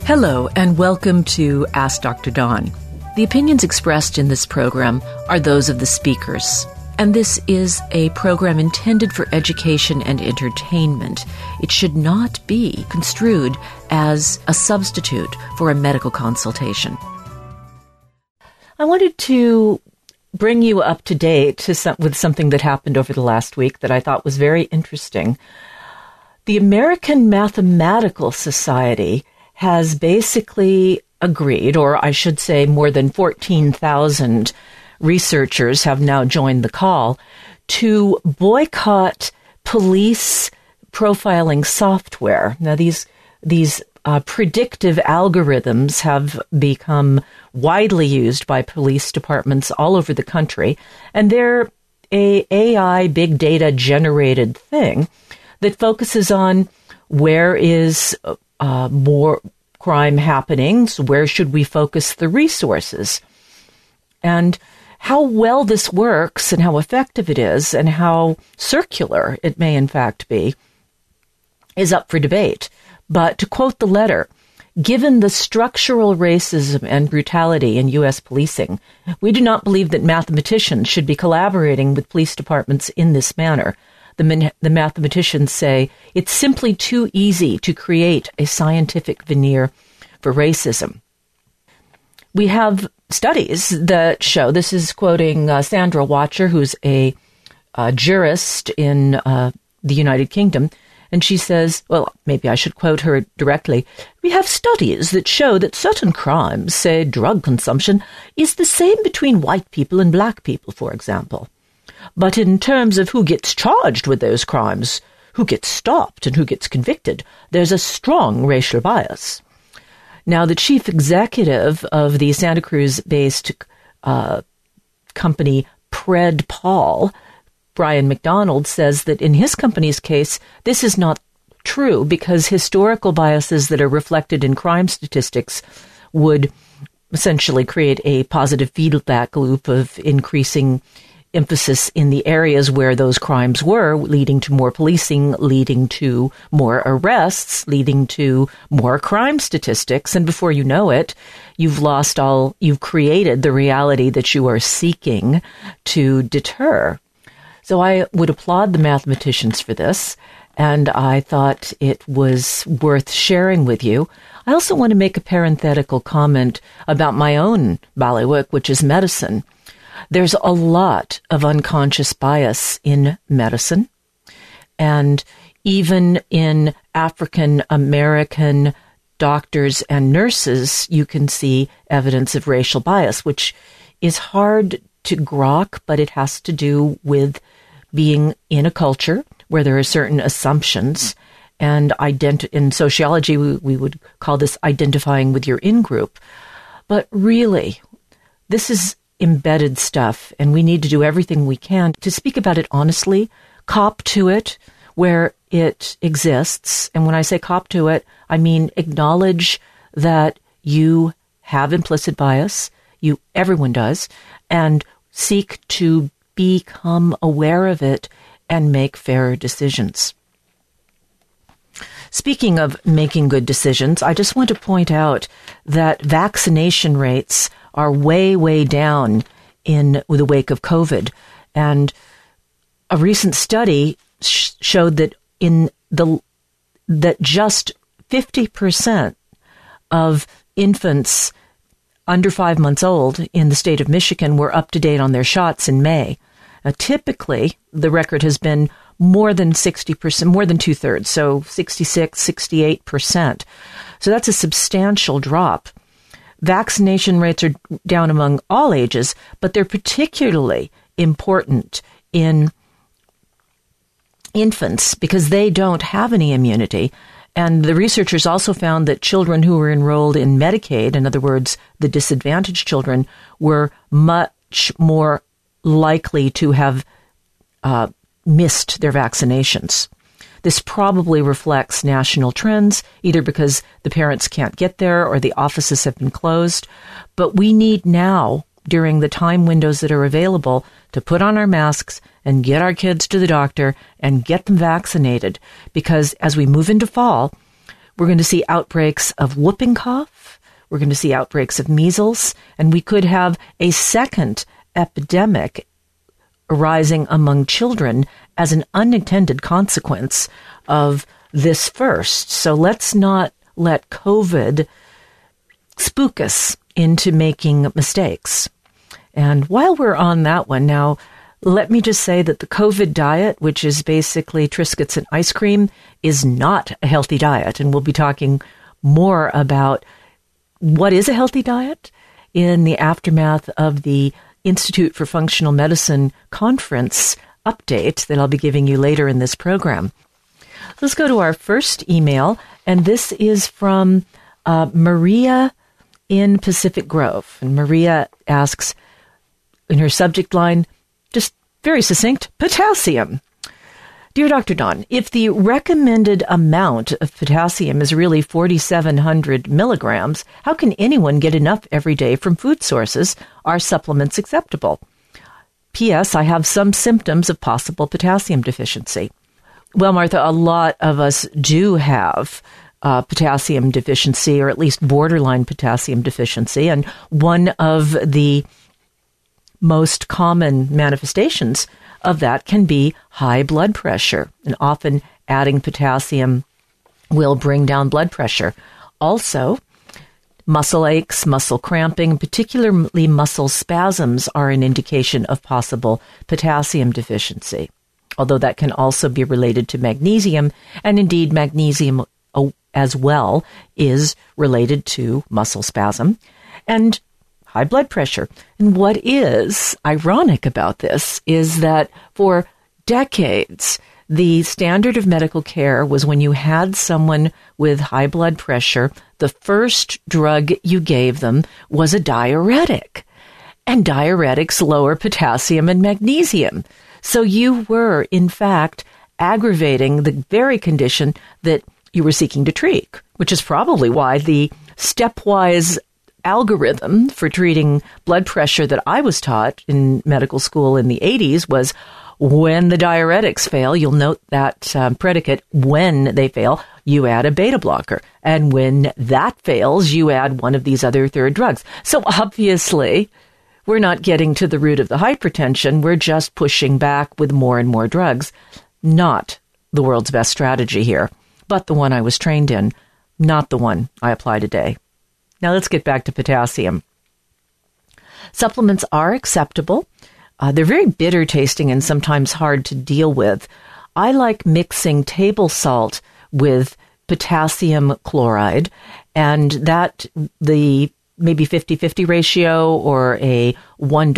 Hello, and welcome to Ask Dr. Dawn. The opinions expressed in this program are those of the speakers, and this is a program intended for education and entertainment. It should not be construed as a substitute for a medical consultation. I wanted to bring you up to date with something that happened over the last week that I thought was very interesting. The American Mathematical Society has basically agreed, or I should say more than 14,000 researchers have now joined the call, to boycott police profiling software. Now, these predictive algorithms have become widely used by police departments all over the country, and they're a AI big data generated thing that focuses on where is more crime happening, so where should we focus the resources? And how well this works and how effective it is and how circular it may in fact be is up for debate. But to quote the letter, given the structural racism and brutality in U.S. policing, we do not believe that mathematicians should be collaborating with police departments in this manner. The mathematicians say it's simply too easy to create a scientific veneer for racism. We have studies that show, this is quoting Sandra Watcher, who's a jurist in the United Kingdom, and she says, well, maybe I should quote her directly, we have studies that show that certain crimes, say drug consumption, is the same between white people and black people, for example. But in terms of who gets charged with those crimes, who gets stopped and who gets convicted, there's a strong racial bias. Now, the chief executive of the Santa Cruz-based company PredPol, Brian McDonald, says that in his company's case, this is not true because historical biases that are reflected in crime statistics would essentially create a positive feedback loop of increasing emphasis in the areas where those crimes were, leading to more policing, leading to more arrests, leading to more crime statistics. And before you know it, you've created the reality that you are seeking to deter. So I would applaud the mathematicians for this, and I thought it was worth sharing with you. I also want to make a parenthetical comment about my own bailiwick, which is medicine. There's a lot of unconscious bias in medicine, and even in African American doctors and nurses, you can see evidence of racial bias, which is hard to grok, but it has to do with being in a culture where there are certain assumptions, and in sociology, we would call this identifying with your in-group. But really, this is embedded stuff, and we need to do everything we can to speak about it honestly, cop to it where it exists. And when I say cop to it, I mean acknowledge that you have implicit bias, everyone does, and seek to become aware of it and make fairer decisions. Speaking of making good decisions, I just want to point out that vaccination rates are way, way down in the wake of COVID. And a recent study showed that that just 50% of infants under 5 months old in the state of Michigan were up to date on their shots in May. Now, typically, the record has been more than 60%, more than two-thirds, so 66, 68%. So that's a substantial drop. Vaccination rates are down among all ages, but they're particularly important in infants because they don't have any immunity. And the researchers also found that children who were enrolled in Medicaid, in other words, the disadvantaged children, were much more likely to have missed their vaccinations. This probably reflects national trends, either because the parents can't get there or the offices have been closed. But we need now, during the time windows that are available, to put on our masks and get our kids to the doctor and get them vaccinated. Because as we move into fall, We're going to see outbreaks of whooping cough. We're going to see outbreaks of measles. And we could have a second epidemic arising among children as an unintended consequence of this first. So let's not let COVID spook us into making mistakes. And while we're on that one now, let me just say that the COVID diet, which is basically Triscuits and ice cream, is not a healthy diet. And we'll be talking more about what is a healthy diet in the aftermath of the Institute for Functional Medicine conference update that I'll be giving you later in this program. Let's go to our first email, and this is from Maria in Pacific Grove. And Maria asks, in her subject line, just very succinct, potassium. Dear Dr. Dawn, if the recommended amount of potassium is really 4,700 milligrams, how can anyone get enough every day from food sources? Are supplements acceptable? P.S. I have some symptoms of possible potassium deficiency. Well, Martha, a lot of us do have potassium deficiency, or at least borderline potassium deficiency. And one of the most common manifestations of that can be high blood pressure. And often adding potassium will bring down blood pressure. Also, muscle aches, muscle cramping, particularly muscle spasms, are an indication of possible potassium deficiency, although that can also be related to magnesium, and indeed magnesium as well is related to muscle spasm and high blood pressure. And what is ironic about this is that for decades, the standard of medical care was when you had someone with high blood pressure, the first drug you gave them was a diuretic. And diuretics lower potassium and magnesium. So you were, in fact, aggravating the very condition that you were seeking to treat, which is probably why the stepwise algorithm for treating blood pressure that I was taught in medical school in the 80s was, when the diuretics fail, you'll note that predicate, when they fail, you add a beta blocker. And when that fails, you add one of these other third drugs. So obviously, we're not getting to the root of the hypertension. We're just pushing back with more and more drugs. Not the world's best strategy here, but the one I was trained in, not the one I apply today. Now let's get back to potassium. Supplements are acceptable. They're very bitter tasting and sometimes hard to deal with. I like mixing table salt with potassium chloride, and that the maybe 50-50 ratio, or a 1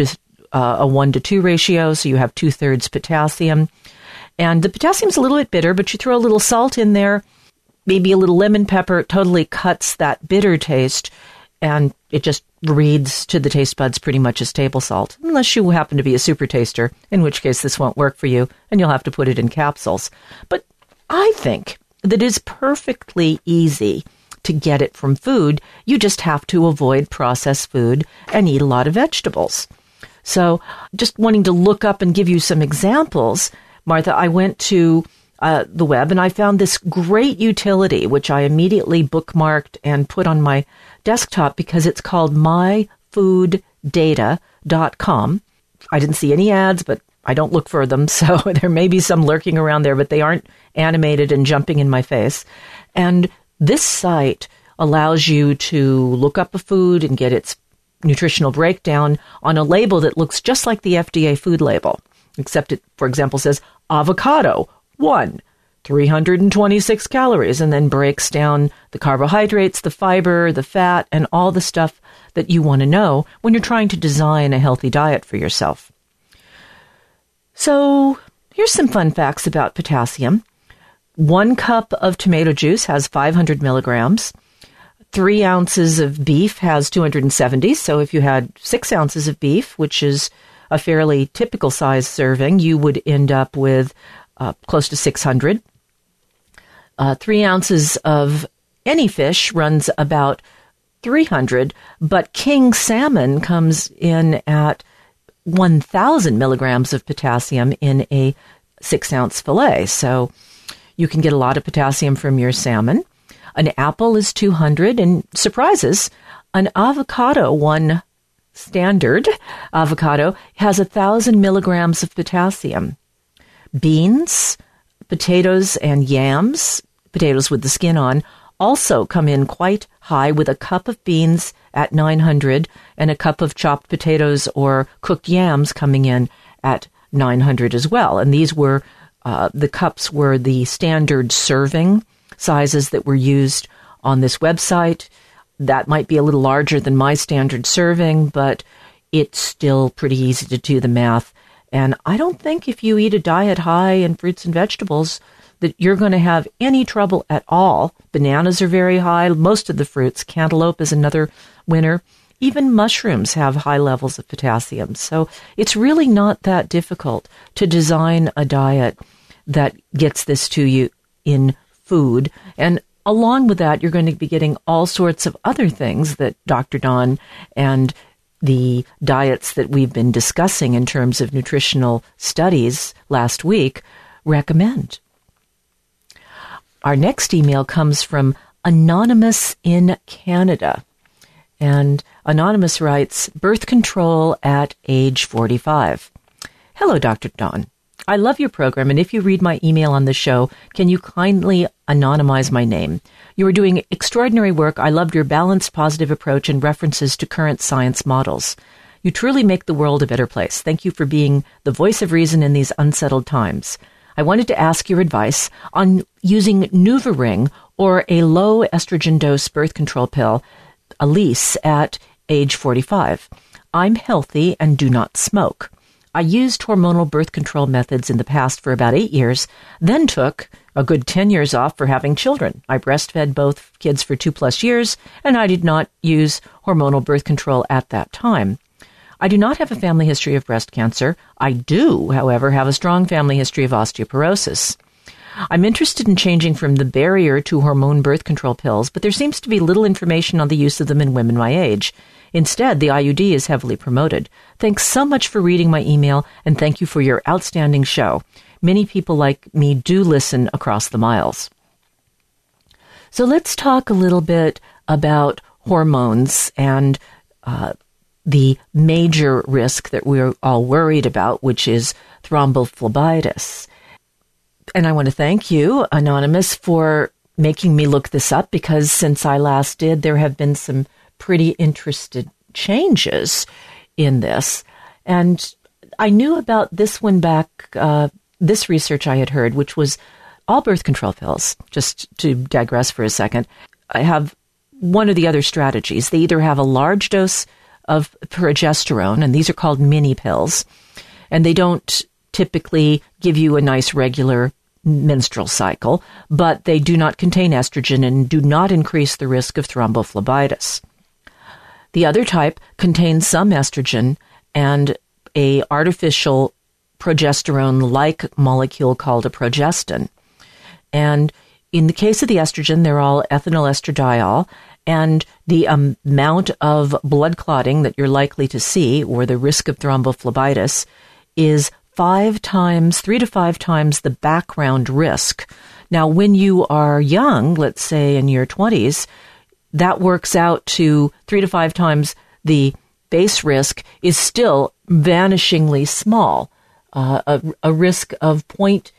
to 2 ratio, so you have 2/3 potassium. And the potassium's a little bit bitter, but you throw a little salt in there, maybe a little lemon pepper, it totally cuts that bitter taste, and it just reads to the taste buds pretty much as table salt, unless you happen to be a super taster, in which case this won't work for you, and you'll have to put it in capsules. But I think that it's perfectly easy to get it from food. You just have to avoid processed food and eat a lot of vegetables. So just wanting to look up and give you some examples, Martha, I went to the web, and I found this great utility, which I immediately bookmarked and put on my desktop because it's called myfooddata.com. I didn't see any ads, but I don't look for them, so there may be some lurking around there, but they aren't animated and jumping in my face. And this site allows you to look up a food and get its nutritional breakdown on a label that looks just like the FDA food label, except it, for example, says avocado, 326 calories, and then breaks down the carbohydrates, the fiber, the fat, and all the stuff that you want to know when you're trying to design a healthy diet for yourself. So here's some fun facts about potassium. 1 cup of tomato juice has 500 milligrams. 3 ounces of beef has 270. So if you had 6 ounces of beef, which is a fairly typical size serving, you would end up with close to 600. 3 ounces of any fish runs about 300, but king salmon comes in at 1,000 milligrams of potassium in a 6-ounce fillet. So you can get a lot of potassium from your salmon. An apple is 200, and surprises, an avocado, one standard avocado, has 1,000 milligrams of potassium. Beans, potatoes, and yams, potatoes with the skin on, also come in quite high, with a cup of beans at 900 and a cup of chopped potatoes or cooked yams coming in at 900 as well. And these were, the cups were the standard serving sizes that were used on this website. That might be a little larger than my standard serving, but it's still pretty easy to do the math. And I don't think if you eat a diet high in fruits and vegetables that you're going to have any trouble at all. Bananas are very high. Most of the fruits, cantaloupe is another winner. Even mushrooms have high levels of potassium. So it's really not that difficult to design a diet that gets this to you in food. And along with that, you're going to be getting all sorts of other things that Dr. Dawn and the diets that we've been discussing in terms of nutritional studies last week recommend. Our next email comes from Anonymous in Canada. And Anonymous writes, birth control at age 45. Hello, Dr. Dawn. I love your program, and if you read my email on the show, can you kindly anonymize my name? You are doing extraordinary work. I loved your balanced, positive approach and references to current science models. You truly make the world a better place. Thank you for being the voice of reason in these unsettled times. I wanted to ask your advice on using NuvaRing or a low estrogen dose birth control pill, Elise, at age 45. I'm healthy and do not smoke. I used hormonal birth control methods in the past for about 8 years, then took a good 10 years off for having children. I breastfed both kids for 2+ years, and I did not use hormonal birth control at that time. I do not have a family history of breast cancer. I do, however, have a strong family history of osteoporosis. I'm interested in changing from the barrier to hormone birth control pills, but there seems to be little information on the use of them in women my age. Instead, the IUD is heavily promoted. Thanks so much for reading my email, and thank you for your outstanding show. Many people like me do listen across the miles. So let's talk a little bit about hormones and the major risk that we're all worried about, which is thrombophlebitis. And I want to thank you, Anonymous, for making me look this up, because since I last did, there have been some pretty interesting changes in this. And I knew about this one back, this research I had heard, which was all birth control pills. Just to digress for a second, I have one of the other strategies. They either have a large dose of progesterone, and these are called mini pills, and they don't typically give you a nice regular menstrual cycle, but they do not contain estrogen and do not increase the risk of thrombophlebitis. The other type contains some estrogen and a artificial progesterone-like molecule called a progestin. And in the case of the estrogen, they're all ethinyl estradiol, and the amount of blood clotting that you're likely to see, or the risk of thrombophlebitis, is 3 to 5 times the background risk. Now, when you are young, let's say in your 20s, that works out to 3 to 5 times the base risk is still vanishingly small, a risk of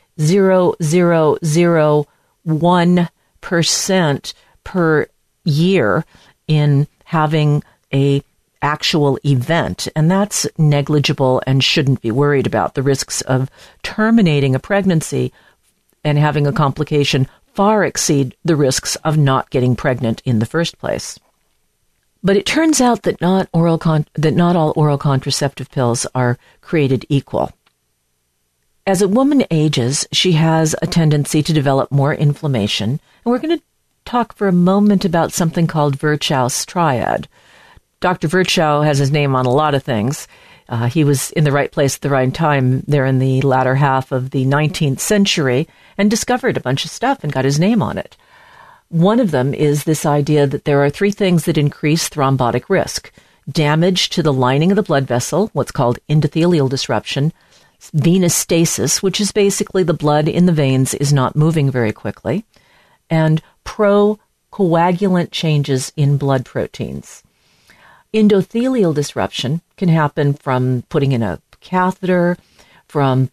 0.0001% per year in having a actual event, and that's negligible and shouldn't be worried about. The risks of terminating a pregnancy and having a complication far exceed the risks of not getting pregnant in the first place. But it turns out that not all oral contraceptive pills are created equal. As a woman ages, she has a tendency to develop more inflammation, and we're going to talk for a moment about something called Virchow's triad. Dr. Virchow has his name on a lot of things. He was in the right place at the right time there in the latter half of the 19th century and discovered a bunch of stuff and got his name on it. One of them is this idea that there are 3 things that increase thrombotic risk: damage to the lining of the blood vessel, what's called endothelial disruption, venous stasis, which is basically the blood in the veins is not moving very quickly, and coagulant changes in blood proteins. Endothelial disruption can happen from putting in a catheter, from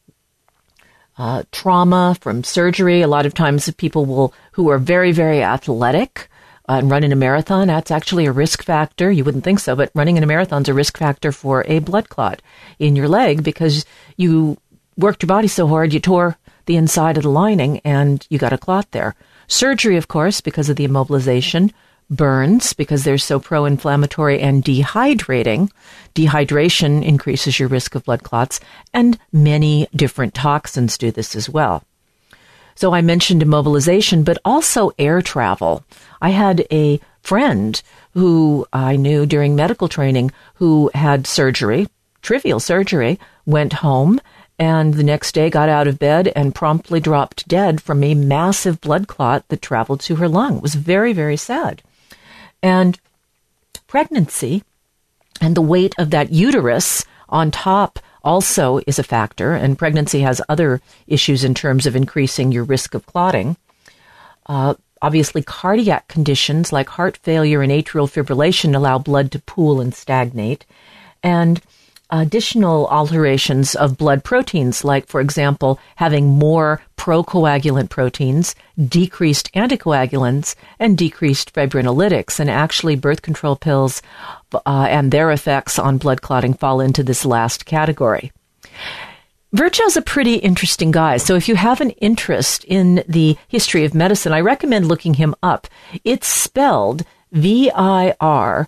trauma, from surgery. A lot of times people who are very, very athletic and running a marathon, that's actually a risk factor. You wouldn't think so, but running in a marathon is a risk factor for a blood clot in your leg because you worked your body so hard, you tore the inside of the lining and you got a clot there. Surgery, of course, because of the immobilization. Burns, because they're so pro-inflammatory and dehydrating. Dehydration increases your risk of blood clots, and many different toxins do this as well. So I mentioned immobilization, but also air travel. I had a friend who I knew during medical training who had surgery, trivial surgery, went home, and the next day got out of bed and promptly dropped dead from a massive blood clot that traveled to her lung. It was very, very sad. And pregnancy and the weight of that uterus on top also is a factor, and pregnancy has other issues in terms of increasing your risk of clotting. Obviously, cardiac conditions like heart failure and atrial fibrillation allow blood to pool and stagnate, and additional alterations of blood proteins, like, for example, having more procoagulant proteins, decreased anticoagulants, and decreased fibrinolytics. And actually, birth control pills and their effects on blood clotting fall into this last category. Virchow's a pretty interesting guy. So if you have an interest in the history of medicine, I recommend looking him up. It's spelled Virchow.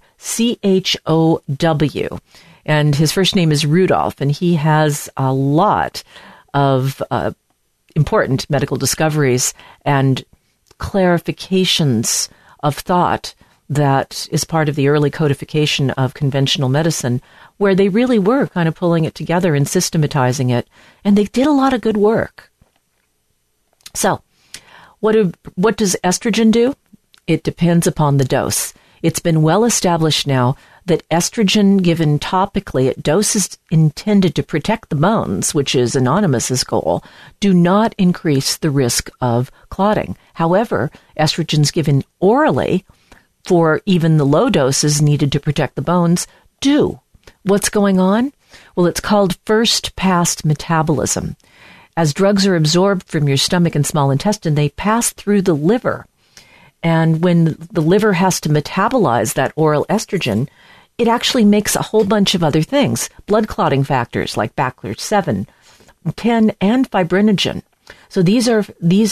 And his first name is Rudolph, and he has a lot of important medical discoveries and clarifications of thought that is part of the early codification of conventional medicine, where they really were kind of pulling it together and systematizing it, and they did a lot of good work. So, what does estrogen do? It depends upon the dose. It's been well established now that estrogen given topically at doses intended to protect the bones, which is Anonymous's goal, do not increase the risk of clotting. However, estrogens given orally for even the low doses needed to protect the bones do. What's going on? Well, it's called first-pass metabolism. As drugs are absorbed from your stomach and small intestine, they pass through the liver. And when the liver has to metabolize that oral estrogen, it actually makes a whole bunch of other things, blood clotting factors like BACLER7, 10, and fibrinogen. So these are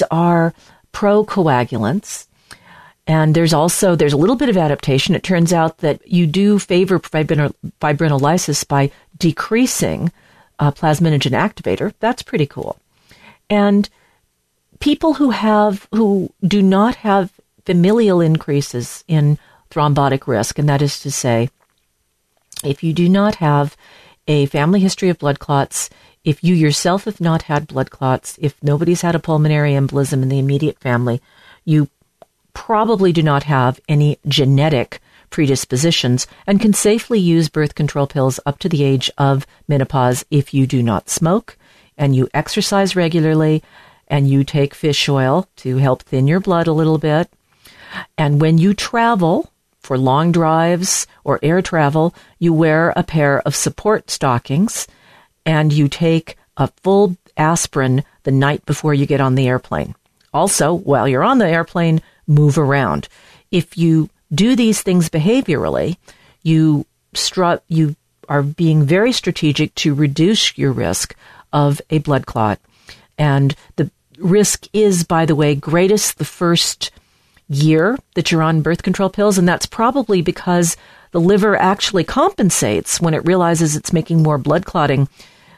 procoagulants. And there's a little bit of adaptation. It turns out that you do favor fibrinolysis by decreasing plasminogen activator. That's pretty cool. And people who do not have familial increases in thrombotic risk, and that is to say, if you do not have a family history of blood clots, if you yourself have not had blood clots, if nobody's had a pulmonary embolism in the immediate family, you probably do not have any genetic predispositions and can safely use birth control pills up to the age of menopause if you do not smoke and you exercise regularly and you take fish oil to help thin your blood a little bit. And when you travel for long drives or air travel, you wear a pair of support stockings and you take a full aspirin the night before you get on the airplane. Also, while you're on the airplane, move around. If you do these things behaviorally, you are being very strategic to reduce your risk of a blood clot. And the risk is, by the way, greatest the first year that you're on birth control pills, and that's probably because the liver actually compensates when it realizes it's making more blood clotting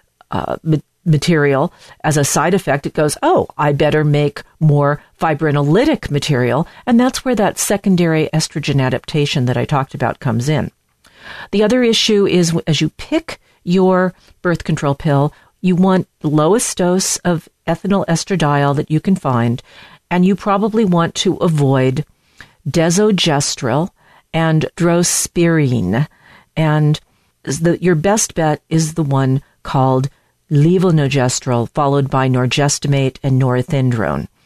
material as a side effect. It goes, oh, I better make more fibrinolytic material, and that's where that secondary estrogen adaptation that I talked about comes in. The other issue is as you pick your birth control pill, you want the lowest dose of ethinyl estradiol that you can find, and you probably want to avoid desogestrel and drospirenone. And your best bet is the one called levonorgestrel, followed by norgestimate and norethindrone.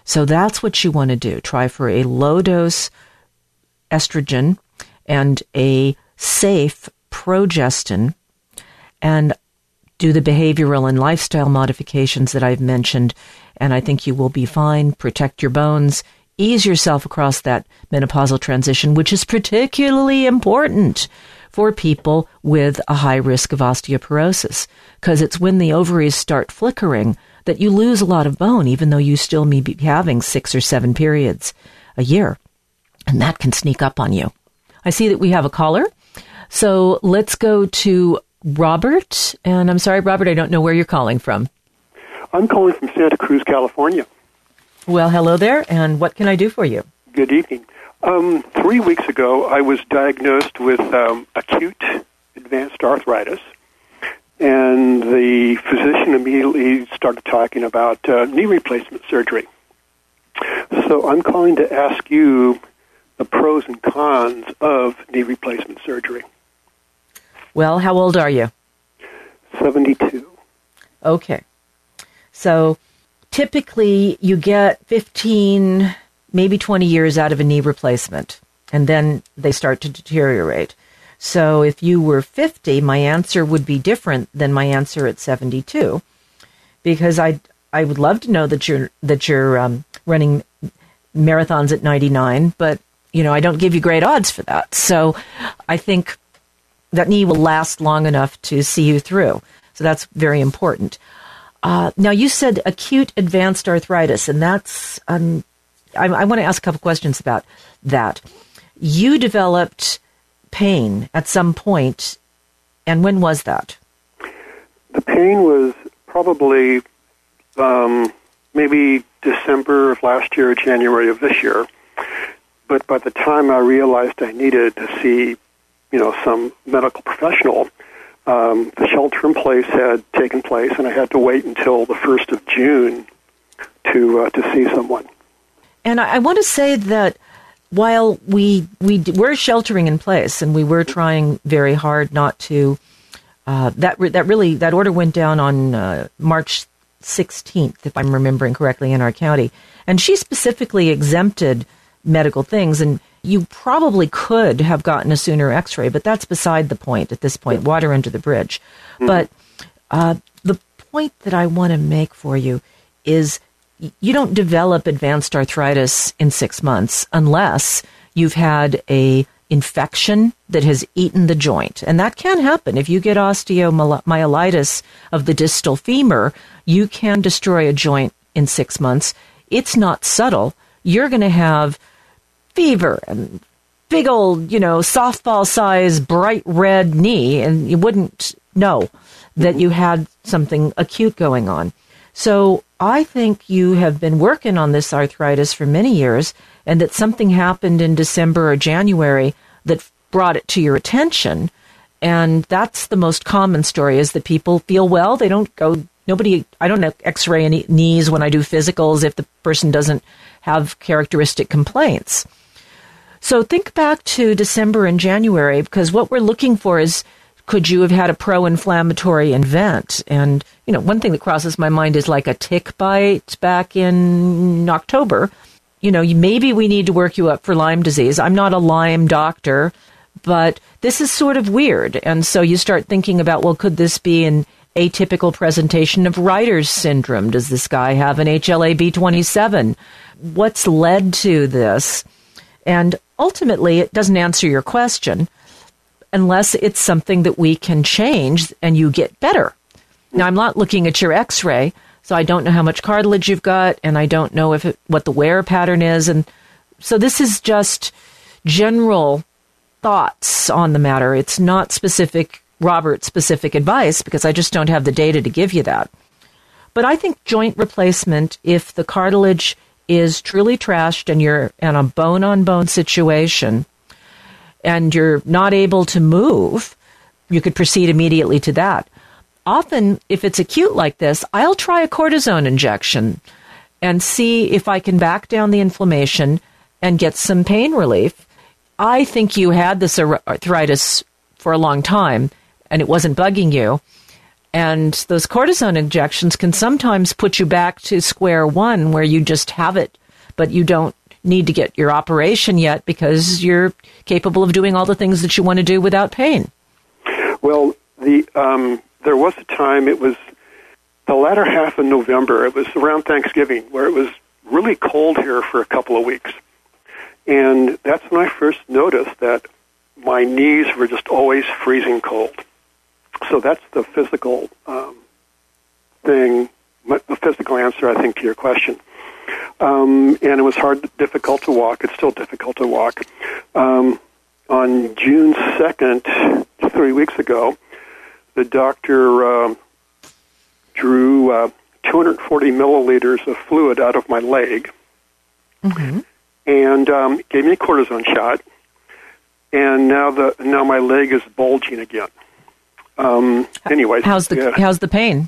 So that's what you want to do. Try for a low-dose estrogen and a safe progestin, and do the behavioral and lifestyle modifications that I've mentioned, and I think you will be fine. Protect your bones. Ease yourself across that menopausal transition, which is particularly important for people with a high risk of osteoporosis, because it's when the ovaries start flickering that you lose a lot of bone, even though you still may be having 6 or 7 periods a year. And that can sneak up on you. I see that we have a caller. So let's go to Robert. And I'm sorry, Robert, I don't know where you're calling from. I'm calling from Santa Cruz, California. Well, hello there. And what can I do for you? Good evening. 3 weeks ago, I was diagnosed with acute advanced arthritis. And the physician immediately started talking about knee replacement surgery. So I'm calling to ask you the pros and cons of knee replacement surgery. Well, how old are you? 72. Okay. So typically you get 15, maybe 20 years out of a knee replacement, and then they start to deteriorate. So if you were 50, my answer would be different than my answer at 72, because I would love to know that you're running marathons at 99, but I don't give you great odds for that. So I think that knee will last long enough to see you through. So that's very important. Now, you said acute advanced arthritis, and that's, I want to ask a couple questions about that. You developed pain at some point, and when was that? The pain was probably maybe December of last year or January of this year. But by the time I realized I needed to see, some medical professional, the shelter-in-place had taken place, and I had to wait until the 1st of June to see someone. And I want to say that while we were sheltering in place, and we were trying very hard not to, that order went down on March 16th, if I'm remembering correctly, in our county, and she specifically exempted medical things, and you probably could have gotten a sooner X-ray, but that's beside the point at this point, water under the bridge. Mm-hmm. But the point that I want to make for you is you don't develop advanced arthritis in 6 months unless you've had a infection that has eaten the joint. And that can happen. If you get osteomyelitis of the distal femur, you can destroy a joint in 6 months. It's not subtle. You're going to have fever and big old, softball-sized bright red knee, and you wouldn't know that you had something acute going on. So I think you have been working on this arthritis for many years, and that something happened in December or January that brought it to your attention. And that's the most common story, is that people feel well. They don't go, I don't x-ray any knees when I do physicals if the person doesn't have characteristic complaints. So think back to December and January, because what we're looking for is, could you have had a pro-inflammatory event? And, one thing that crosses my mind is like a tick bite back in October. Maybe we need to work you up for Lyme disease. I'm not a Lyme doctor, but this is sort of weird. And so you start thinking about, well, could this be an atypical presentation of Reiter's syndrome? Does this guy have an HLA-B27? What's led to this? And ultimately, it doesn't answer your question unless it's something that we can change and you get better. Now, I'm not looking at your X-ray, so I don't know how much cartilage you've got, and I don't know what the wear pattern is. And so this is just general thoughts on the matter. It's not Robert-specific advice, because I just don't have the data to give you that. But I think joint replacement, if the cartilage is truly trashed and you're in a bone-on-bone situation and you're not able to move, you could proceed immediately to that. Often, if it's acute like this, I'll try a cortisone injection and see if I can back down the inflammation and get some pain relief. I think you had this arthritis for a long time and it wasn't bugging you. And those cortisone injections can sometimes put you back to square one where you just have it, but you don't need to get your operation yet because you're capable of doing all the things that you want to do without pain. Well, there was a time, it was the latter half of November, it was around Thanksgiving, where it was really cold here for a couple of weeks. And that's when I first noticed that my knees were just always freezing cold. So that's the physical thing, the physical answer, I think, to your question. And it was difficult to walk. It's still difficult to walk. On June 2nd, 3 weeks ago, the doctor drew 240 milliliters of fluid out of my leg and gave me a cortisone shot. And now my leg is bulging again. Anyway, how's the pain?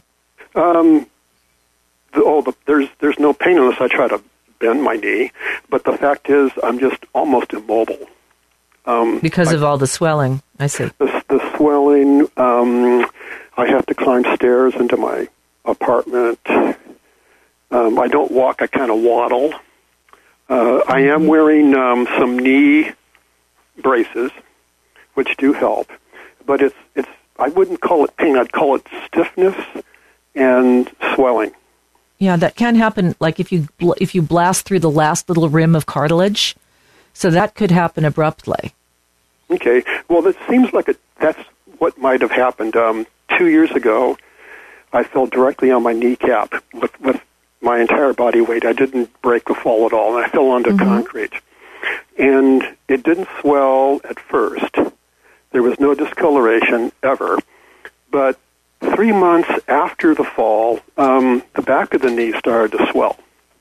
There's no pain unless I try to bend my knee, but the fact is I'm just almost immobile. Because of all the swelling, I see. The swelling, I have to climb stairs into my apartment. I don't walk, I kind of waddle. I am wearing some knee braces, which do help, but it's I wouldn't call it pain, I'd call it stiffness and swelling. Yeah, that can happen, like if you blast through the last little rim of cartilage, so that could happen abruptly. Okay, well, it seems like that's what might have happened. 2 years ago, I fell directly on my kneecap with my entire body weight. I didn't break the fall at all, and I fell onto concrete. And it didn't swell at first. There was no discoloration ever. But 3 months after the fall, the back of the knee started to swell.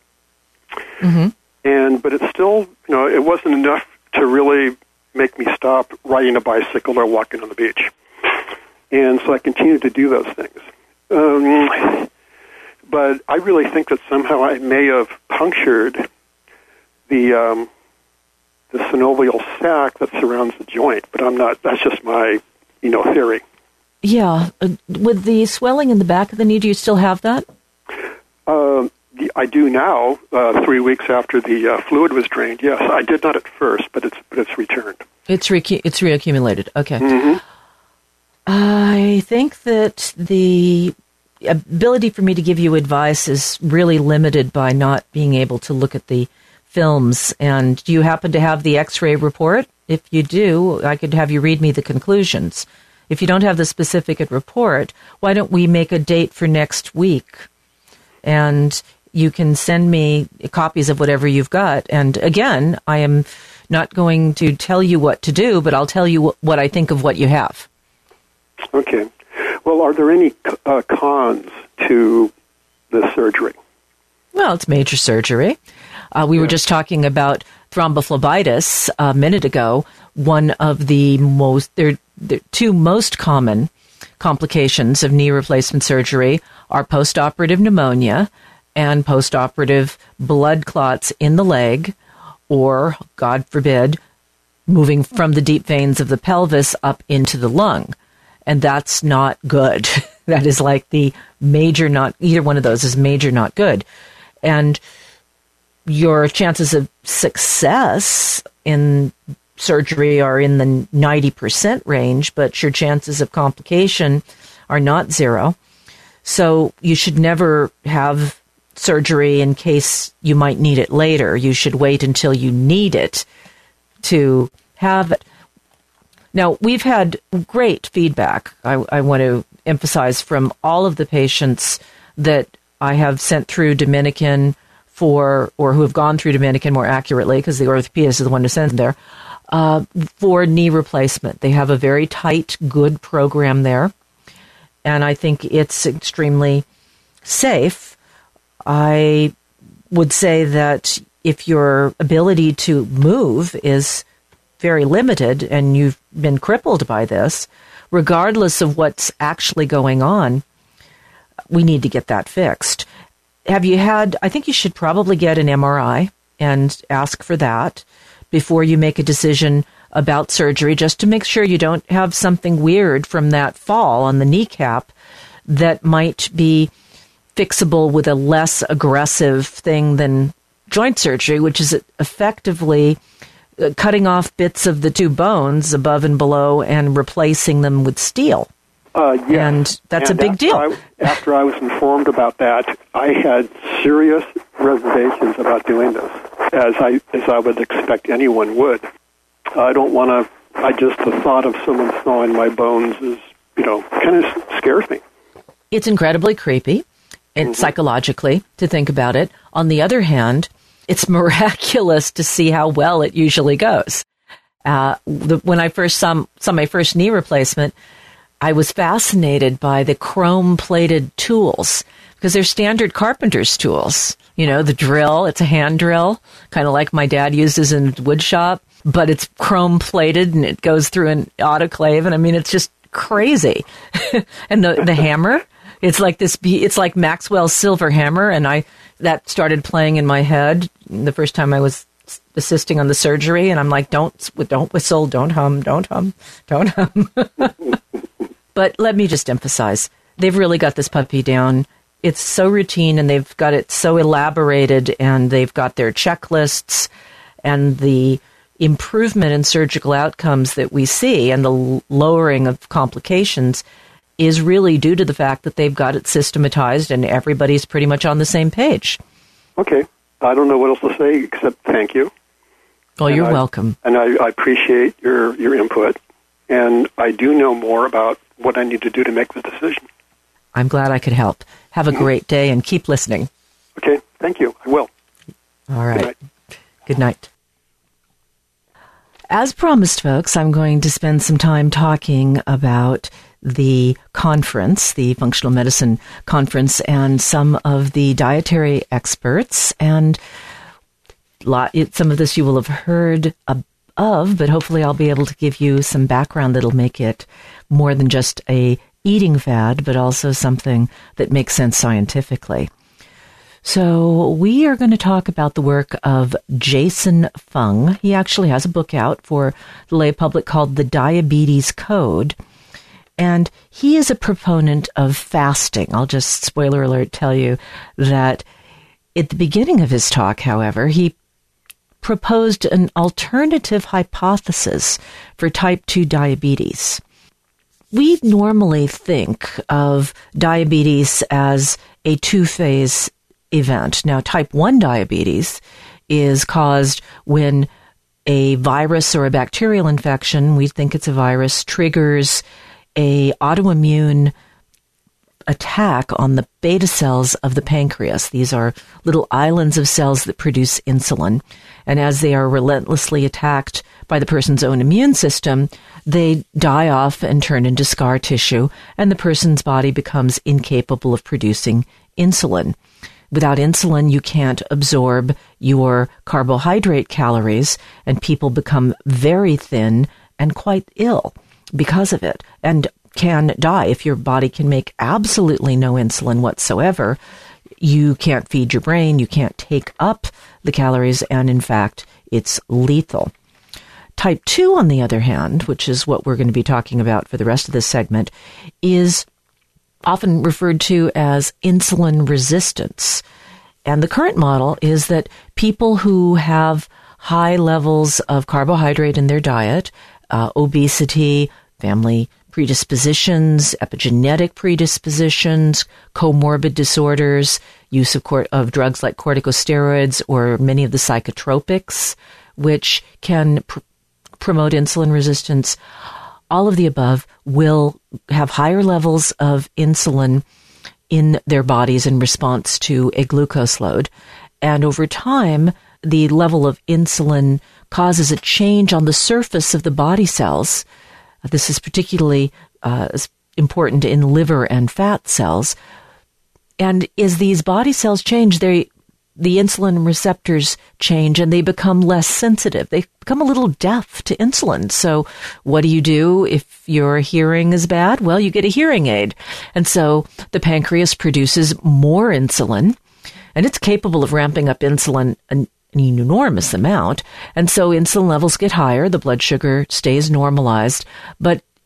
But it's still, it wasn't enough to really make me stop riding a bicycle or walking on the beach. And so I continued to do those things. But I really think that somehow I may have punctured the synovial sac that surrounds the joint, but I'm not. That's just my, theory. Yeah. With the swelling in the back of the knee, do you still have that? I do now. 3 weeks after the fluid was drained. Yes, I did not at first, but it's returned. It's reaccumulated. Okay. I think that the ability for me to give you advice is really limited by not being able to look at the films. And do you happen to have the X-ray report? If you do, I could have you read me the conclusions. If you don't have the specific report, why don't we make a date for next week? And you can send me copies of whatever you've got. And again, I am not going to tell you what to do, but I'll tell you what I think of what you have. Okay. Well, are there any cons to the surgery? Well, it's major surgery. We were just talking about thrombophlebitis a minute ago. One of the two most common complications of knee replacement surgery are postoperative pneumonia and postoperative blood clots in the leg, or, God forbid, moving from the deep veins of the pelvis up into the lung. And that's not good. That is like the major not, either one of those is major not good. And your chances of success in surgery are in the 90% range, but your chances of complication are not zero. So you should never have surgery in case you might need it later. You should wait until you need it to have it. Now, we've had great feedback, I want to emphasize, from all of the patients that I have sent through Dominican or who have gone through Dominican more accurately, because the orthopedist is the one who sends them there, for knee replacement. They have a very tight, good program there, and I think it's extremely safe. I would say that if your ability to move is very limited and you've been crippled by this, regardless of what's actually going on, we need to get that fixed. I think you should probably get an MRI and ask for that before you make a decision about surgery, just to make sure you don't have something weird from that fall on the kneecap that might be fixable with a less aggressive thing than joint surgery, which is effectively cutting off bits of the two bones above and below and replacing them with steel. Yeah. And that's a big deal. After I was informed about that, I had serious reservations about doing this, as I would expect anyone would. I don't want to. The thought of someone sawing my bones is, kind of scares me. It's incredibly creepy, and psychologically, to think about it. On the other hand, it's miraculous to see how well it usually goes. When I first saw my first knee replacement, I was fascinated by the chrome-plated tools, because they're standard carpenter's tools. The drill, it's a hand drill, kind of like my dad uses in wood shop, but it's chrome-plated and it goes through an autoclave, and it's just crazy. And the hammer, it's like Maxwell's silver hammer, and that started playing in my head the first time I was assisting on the surgery, and I'm like, don't whistle, don't hum. But let me just emphasize, they've really got this puppy down. It's so routine, and they've got it so elaborated, and they've got their checklists, and the improvement in surgical outcomes that we see and the lowering of complications is really due to the fact that they've got it systematized and everybody's pretty much on the same page. Okay. I don't know what else to say except thank you. Well, you're welcome. And I appreciate your input, and I do know more about what I need to do to make the decision. I'm glad I could help. Have a great day and keep listening. Okay. Thank you. I will. All right. Good night. Good night. As promised, folks, I'm going to spend some time talking about the conference, the Functional Medicine Conference, and some of the dietary experts. And some of this you will have heard of, but hopefully I'll be able to give you some background that'll make it more than just a eating fad, but also something that makes sense scientifically. So we are going to talk about the work of Jason Fung. He actually has a book out for the lay public called The Diabetes Code. And he is a proponent of fasting. I'll just, spoiler alert, tell you that at the beginning of his talk, however, he proposed an alternative hypothesis for type 2 diabetes. We normally think of diabetes as a two-phase event. Now, type 1 diabetes is caused when a virus or a bacterial infection, we think it's a virus, triggers a autoimmune attack on the beta cells of the pancreas. These are little islands of cells that produce insulin. And as they are relentlessly attacked by the person's own immune system, they die off and turn into scar tissue, and the person's body becomes incapable of producing insulin. Without insulin, you can't absorb your carbohydrate calories, and people become very thin and quite ill because of it, and can die. If your body can make absolutely no insulin whatsoever, you can't feed your brain, you can't take up the calories, and in fact, it's lethal. Type 2, on the other hand, which is what we're going to be talking about for the rest of this segment, is often referred to as insulin resistance. And the current model is that people who have high levels of carbohydrate in their diet, obesity, family predispositions, epigenetic predispositions, comorbid disorders, use of drugs like corticosteroids or many of the psychotropics, which can promote insulin resistance, all of the above will have higher levels of insulin in their bodies in response to a glucose load. And over time, the level of insulin causes a change on the surface of the body cells. This is particularly important in liver and fat cells. And as these body cells change, the insulin receptors change and they become less sensitive. They become a little deaf to insulin. So what do you do if your hearing is bad? Well, you get a hearing aid. And so the pancreas produces more insulin, and it's capable of ramping up insulin an enormous amount. And so insulin levels get higher, the blood sugar stays normalized, but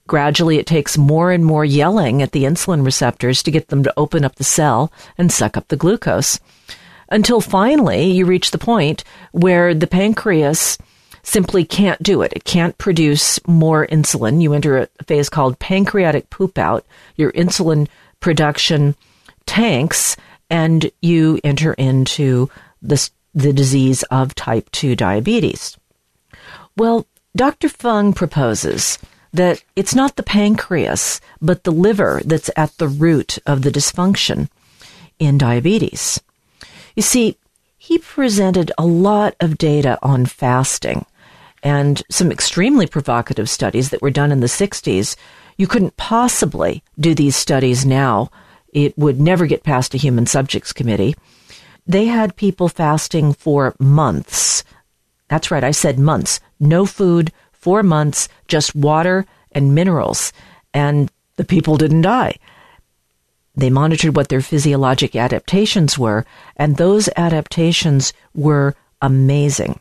Gradually, it takes more and more yelling at the insulin receptors to get them to open up the cell and suck up the glucose, until finally you reach the point where the pancreas simply can't do it. It can't produce more insulin. You enter a phase called pancreatic poop out. Your insulin production tanks, and you enter into the disease of type 2 diabetes. Well, Dr. Fung proposes that it's not the pancreas, but the liver that's at the root of the dysfunction in diabetes. You see, he presented a lot of data on fasting and some extremely provocative studies that were done in the 60s. You couldn't possibly do these studies now. It would never get past a human subjects committee. They had people fasting for months. That's right, I said months. No food, 4 months, just water and minerals. And the people didn't die. They monitored what their physiologic adaptations were, and those adaptations were amazing.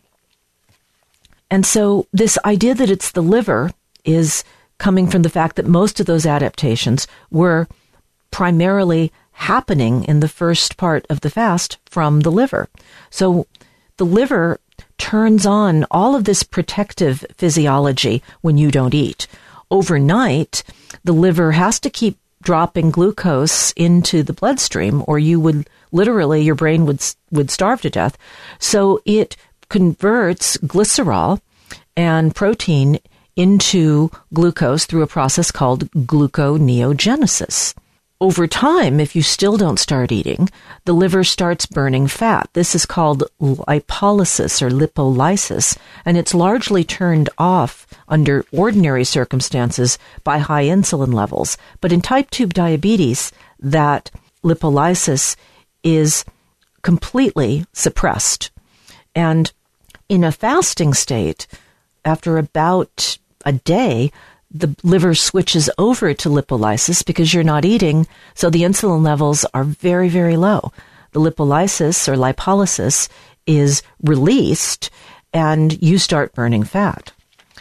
And so this idea that it's the liver is coming from the fact that most of those adaptations were primarily happening in the first part of the fast from the liver. So the liver turns on all of this protective physiology when you don't eat. Overnight, the liver has to keep dropping glucose into the bloodstream, or you would literally, your brain would starve to death. So it converts glycerol and protein into glucose through a process called gluconeogenesis. Over time, if you still don't start eating, the liver starts burning fat. This is called lipolysis or lipolysis, and it's largely turned off under ordinary circumstances by high insulin levels. But in type 2 diabetes, that lipolysis is completely suppressed. And in a fasting state, after about a day, the liver switches over to lipolysis because you're not eating, so the insulin levels are very, very low. The lipolysis or lipolysis is released, and you start burning fat.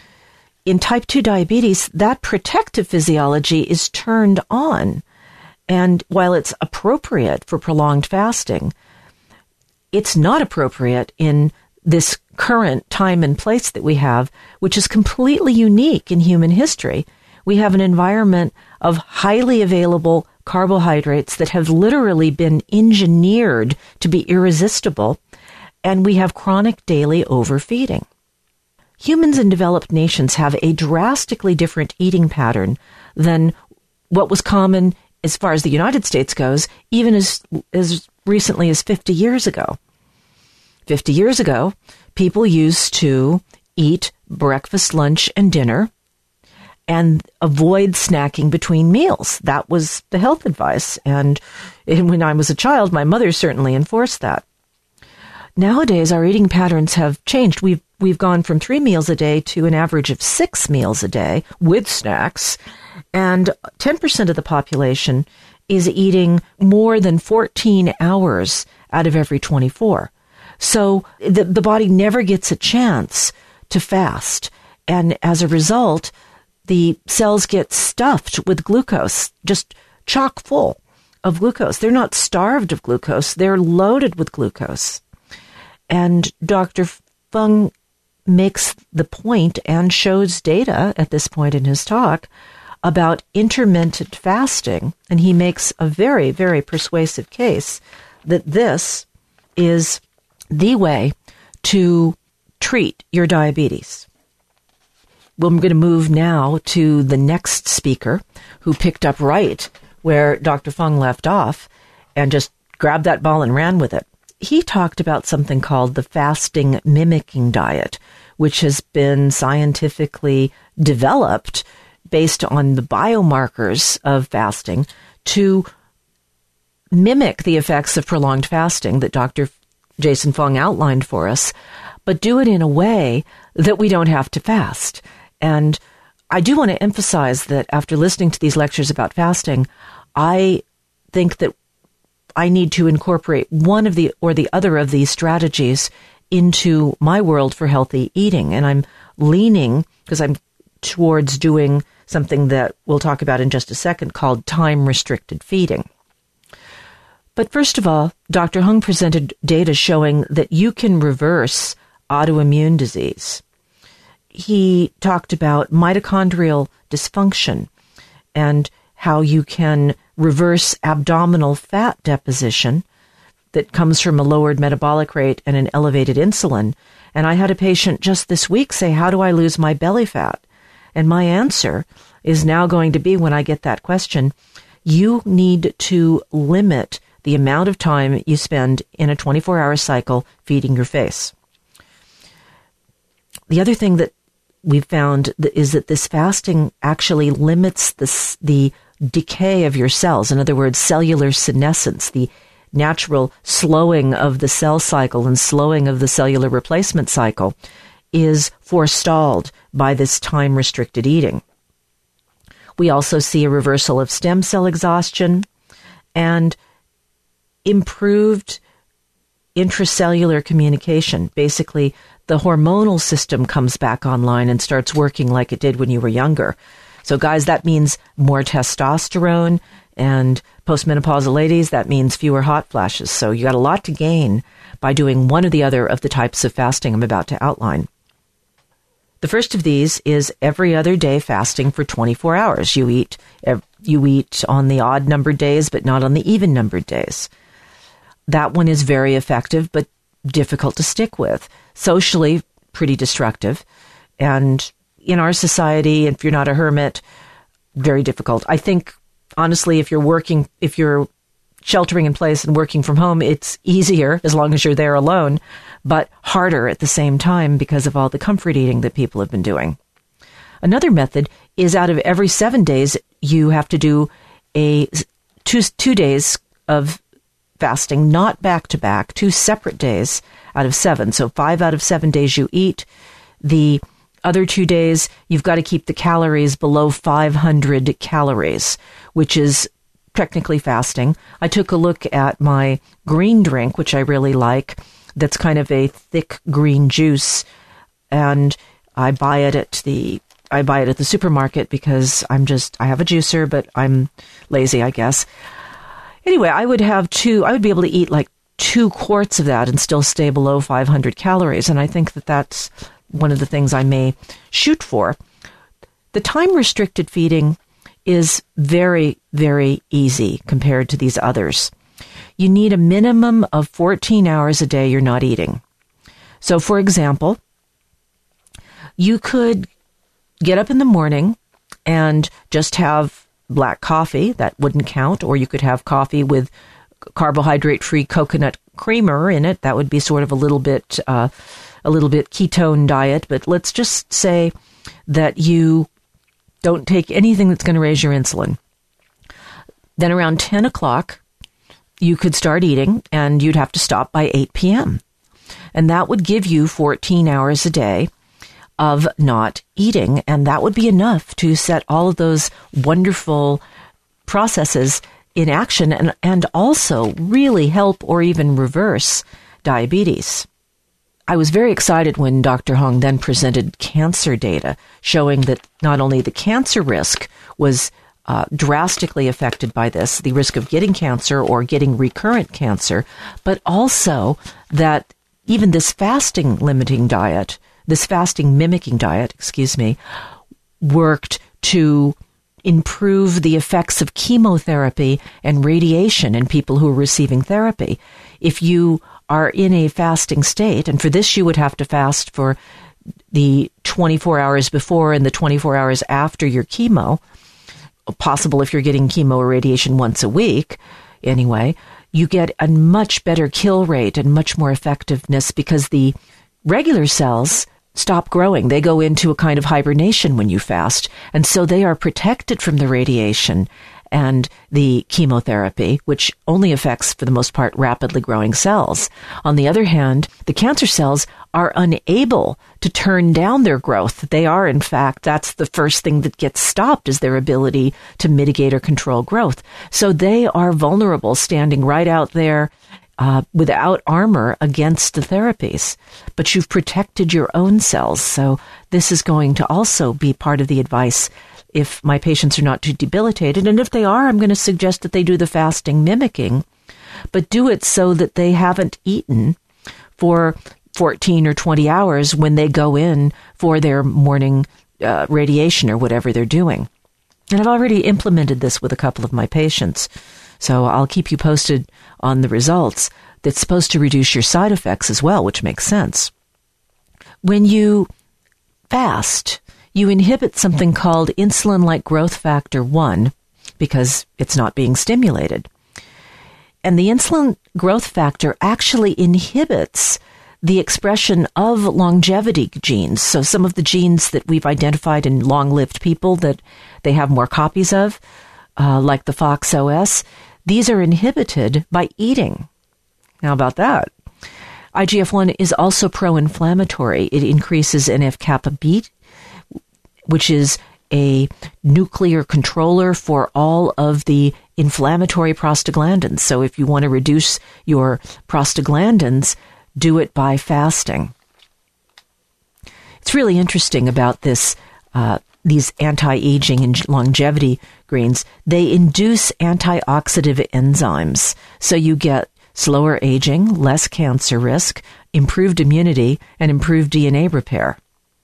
In type 2 diabetes, that protective physiology is turned on, and while it's appropriate for prolonged fasting, it's not appropriate in this current time and place that we have, which is completely unique in human history. We have an environment of highly available carbohydrates that have literally been engineered to be irresistible, and we have chronic daily overfeeding. Humans in developed nations have a drastically different eating pattern than what was common as far as the United States goes, even as recently as 50 years ago. 50 years ago, people used to eat breakfast, lunch, and dinner and avoid snacking between meals. That was the health advice. And when I was a child, my mother certainly enforced that. Nowadays, our eating patterns have changed. We've gone from 3 meals a day to an average of 6 meals a day with snacks. And 10% of the population is eating more than 14 hours out of every 24. So the body never gets a chance to fast. And as a result, the cells get stuffed with glucose, just chock full of glucose. They're not starved of glucose. They're loaded with glucose. And Dr. Fung makes the point and shows data at this point in his talk about intermittent fasting. And he makes a very, very persuasive case that this is the way to treat your diabetes. Well, I'm going to move now to the next speaker who picked up right where Dr. Fung left off and just grabbed that ball and ran with it. He talked about something called the fasting mimicking diet, which has been scientifically developed based on the biomarkers of fasting to mimic the effects of prolonged fasting that Dr. Jason Fung outlined for us, but do it in a way that we don't have to fast. And I do want to emphasize that after listening to these lectures about fasting, I think that I need to incorporate one of the or the other of these strategies into my world for healthy eating. And I'm leaning, because I'm towards doing something that we'll talk about in just a second called time-restricted feeding. But first of all, Dr. Hung presented data showing that you can reverse autoimmune disease. He talked about mitochondrial dysfunction and how you can reverse abdominal fat deposition that comes from a lowered metabolic rate and an elevated insulin. And I had a patient just this week say, how do I lose my belly fat? And my answer is now going to be, when I get that question, you need to limit the amount of time you spend in a 24-hour cycle feeding your face. The other thing that we've found is that this fasting actually limits the decay of your cells. In other words, cellular senescence, the natural slowing of the cell cycle and slowing of the cellular replacement cycle, is forestalled by this time-restricted eating. We also see a reversal of stem cell exhaustion and improved intracellular communication. Basically, the hormonal system comes back online and starts working like it did when you were younger. So guys, that means more testosterone, and postmenopausal ladies, that means fewer hot flashes. So you got a lot to gain by doing one or the other of the types of fasting I'm about to outline. The first of these is every other day fasting for 24 hours. You eat on the odd numbered days, but not on the even numbered days. That one is very effective, but difficult to stick with. Socially, pretty destructive. And in our society, if you're not a hermit, very difficult. I think, honestly, if you're sheltering in place and working from home, it's easier as long as you're there alone, but harder at the same time because of all the comfort eating that people have been doing. Another method is out of every 7 days, you have to do two days of fasting, not back-to-back, 2 separate days out of 7. So 5 out of 7 days you eat. The other 2 days, you've got to keep the calories below 500 calories, which is technically fasting. I took a look at my green drink, which I really like. That's kind of a thick green juice, and I buy it at the supermarket because I have a juicer, but I'm lazy, I guess. Anyway, I would be able to eat like 2 quarts of that and still stay below 500 calories. And I think that that's one of the things I may shoot for. The time-restricted feeding is very, very easy compared to these others. You need a minimum of 14 hours a day you're not eating. So, for example, you could get up in the morning and just have black coffee. That wouldn't count. Or you could have coffee with carbohydrate-free coconut creamer in it. That would be sort of a little bit ketone diet. But let's just say that you don't take anything that's going to raise your insulin. Then around 10 o'clock, you could start eating, and you'd have to stop by 8 p.m. And that would give you 14 hours a day of not eating, and that would be enough to set all of those wonderful processes in action and also really help or even reverse diabetes. I was very excited when Dr. Hung then presented cancer data showing that not only the cancer risk was drastically affected by this, the risk of getting cancer or getting recurrent cancer, but also that even this fasting mimicking diet, worked to improve the effects of chemotherapy and radiation in people who are receiving therapy. If you are in a fasting state, and for this you would have to fast for the 24 hours before and the 24 hours after your chemo, possible if you're getting chemo or radiation once a week, anyway, you get a much better kill rate and much more effectiveness because the regular cells stop growing. They go into a kind of hibernation when you fast, and so they are protected from the radiation and the chemotherapy, which only affects, for the most part, rapidly growing cells. On the other hand, the cancer cells are unable to turn down their growth. They are, in fact, that's the first thing that gets stopped, is their ability to mitigate or control growth. So they are vulnerable, standing right out there without armor against the therapies. But you've protected your own cells, so this is going to also be part of the advice if my patients are not too debilitated. And if they are, I'm going to suggest that they do the fasting mimicking, but do it so that they haven't eaten for 14 or 20 hours when they go in for their morning radiation or whatever they're doing. And I've already implemented this with a couple of my patients, so I'll keep you posted on the results. That's supposed to reduce your side effects as well, which makes sense. When you fast, you inhibit something called insulin-like growth factor 1 because it's not being stimulated. And the insulin growth factor actually inhibits the expression of longevity genes. So some of the genes that we've identified in long-lived people that they have more copies of, like the FOXOS, these are inhibited by eating. How about that? IGF-1 is also pro-inflammatory. It increases NF-kappa B, which is a nuclear controller for all of the inflammatory prostaglandins. So if you want to reduce your prostaglandins, do it by fasting. It's really interesting about this, these anti-aging and longevity greens. They induce antioxidant enzymes. So you get slower aging, less cancer risk, improved immunity, and improved DNA repair.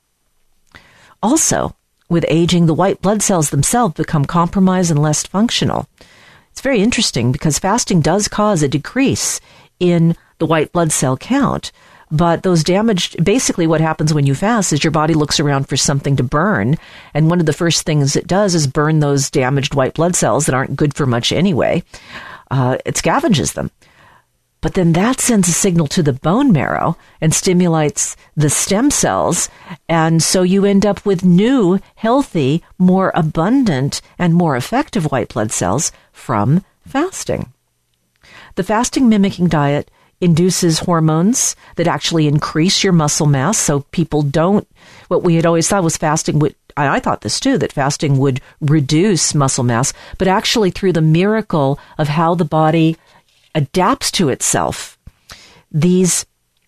Also, with aging, the white blood cells themselves become compromised and less functional. It's very interesting because fasting does cause a decrease in the white blood cell count, but those damaged, basically what happens when you fast is your body looks around for something to burn, and one of the first things it does is burn those damaged white blood cells that aren't good for much anyway. It scavenges them. But then that sends a signal to the bone marrow and stimulates the stem cells, and so you end up with new, healthy, more abundant, and more effective white blood cells from fasting. The fasting mimicking diet induces hormones that actually increase your muscle mass, so people don't, what we had always thought was fasting would, I thought this too, that fasting would reduce muscle mass, but actually through the miracle of how the body adapts to itself, these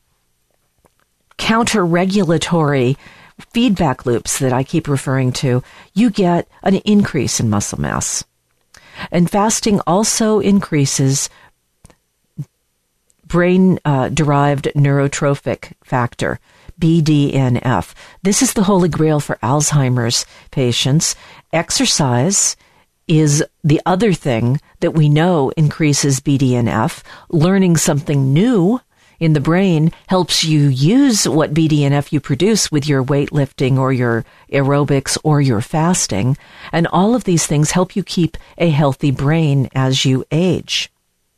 counter-regulatory feedback loops that I keep referring to, you get an increase in muscle mass. And fasting also increases brain-derived neurotrophic factor, BDNF. This is the holy grail for Alzheimer's patients. Exercise is the other thing that we know increases BDNF. Learning something new in the brain helps you use what BDNF you produce with your weightlifting or your aerobics or your fasting. And all of these things help you keep a healthy brain as you age.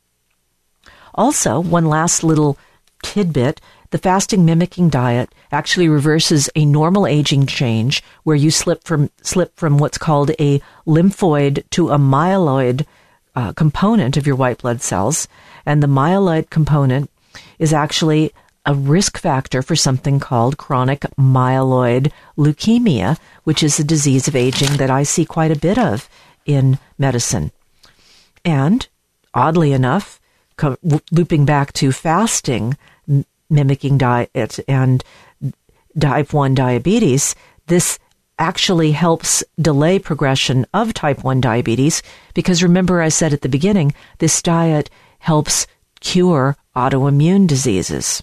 Also, one last little tidbit, the fasting mimicking diet actually reverses a normal aging change where you slip from what's called a lymphoid to a myeloid component of your white blood cells. And the myeloid component is actually a risk factor for something called chronic myeloid leukemia, which is a disease of aging that I see quite a bit of in medicine. And oddly enough, looping back to fasting, mimicking diet and type 1 diabetes, this actually helps delay progression of type 1 diabetes because remember I said at the beginning, this diet helps cure autoimmune diseases.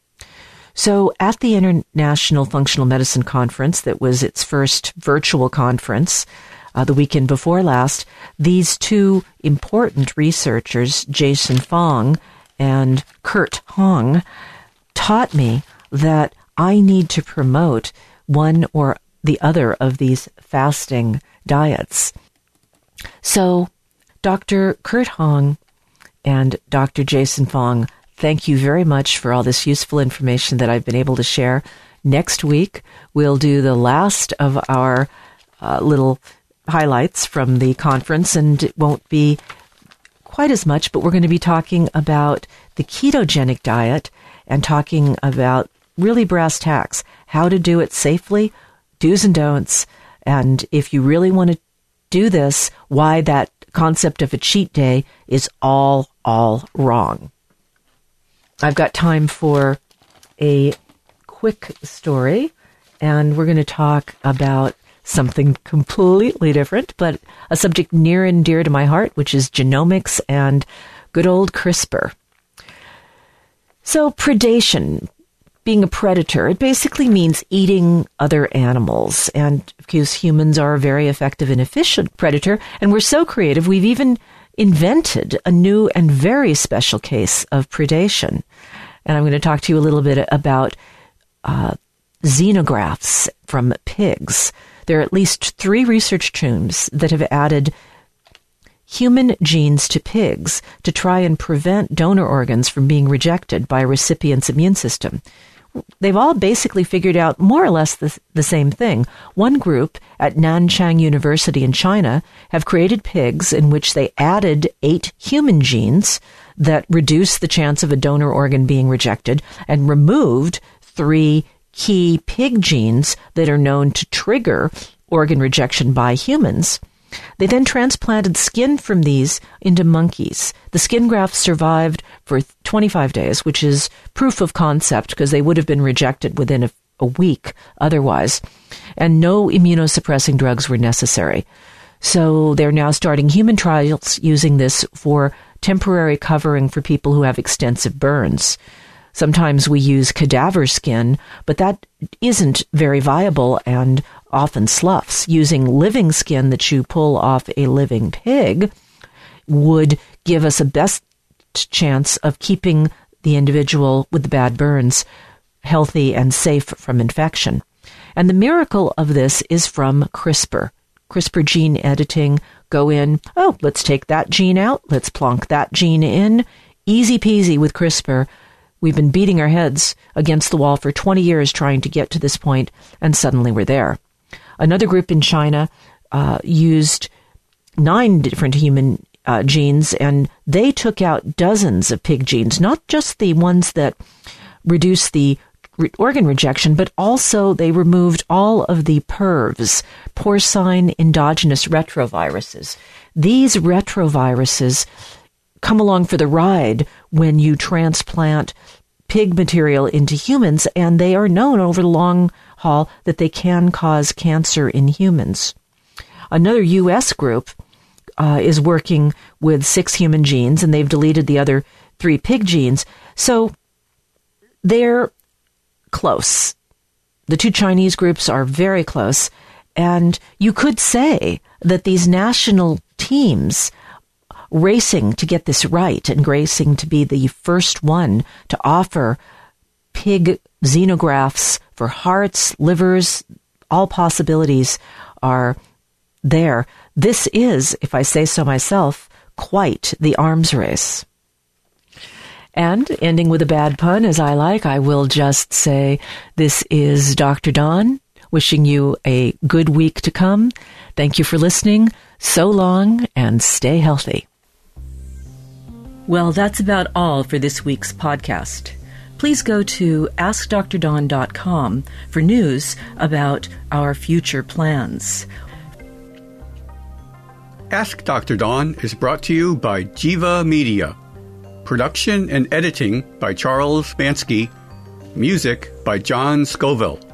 So at the International Functional Medicine Conference, that was its first virtual conference, the weekend before last, these two important researchers, Jason Fong and Kurt Hong, taught me that I need to promote one or the other of these fasting diets. So Dr. Kurt Hong and Dr. Jason Fong, thank you very much for all this useful information that I've been able to share. Next week, we'll do the last of our little highlights from the conference, and it won't be quite as much, but we're going to be talking about the ketogenic diet and talking about really brass tacks, how to do it safely, do's and don'ts, and if you really want to do this, why that concept of a cheat day is all wrong. I've got time for a quick story, and we're going to talk about something completely different, but a subject near and dear to my heart, which is genomics and good old CRISPR. So predation, being a predator, it basically means eating other animals. And because humans are a very effective and efficient predator, and we're so creative, we've even invented a new and very special case of predation. And I'm going to talk to you a little bit about xenografts from pigs. There are at least 3 research teams that have added human genes to pigs to try and prevent donor organs from being rejected by a recipient's immune system. They've all basically figured out more or less the same thing. One group at Nanchang University in China have created pigs in which they added 8 human genes that reduce the chance of a donor organ being rejected and removed 3 key pig genes that are known to trigger organ rejection by humans. They then transplanted skin from these into monkeys. The skin grafts survived for 25 days, which is proof of concept because they would have been rejected within a week otherwise. And no immunosuppressing drugs were necessary. So they're now starting human trials using this for temporary covering for people who have extensive burns. Sometimes we use cadaver skin, but that isn't very viable and often sloughs. Using living skin that you pull off a living pig would give us a best chance of keeping the individual with the bad burns healthy and safe from infection. And the miracle of this is from CRISPR. CRISPR gene editing, go in, let's take that gene out, let's plonk that gene in. Easy peasy with CRISPR. We've been beating our heads against the wall for 20 years trying to get to this point, and suddenly we're there. Another group in China used 9 different human genes, and they took out dozens of pig genes, not just the ones that reduce the organ rejection, but also they removed all of the PERVs, porcine endogenous retroviruses. These retroviruses come along for the ride when you transplant pig material into humans, and they are known over the long haul that they can cause cancer in humans. Another U.S. group is working with 6 human genes, and they've deleted the other 3 pig genes. So they're close. The 2 Chinese groups are very close, and you could say that these national teams racing to get this right and racing to be the first one to offer pig xenografts for hearts, livers, all possibilities are there. This is, if I say so myself, quite the arms race. And ending with a bad pun, as I like, I will just say this is Dr. Dawn, wishing you a good week to come. Thank you for listening. So long, and stay healthy. Well, that's about all for this week's podcast. Please go to AskDrDawn.com for news about our future plans. Ask Dr. Dawn is brought to you by Jiva Media. Production and editing by Charles Bansky. Music by John Scoville.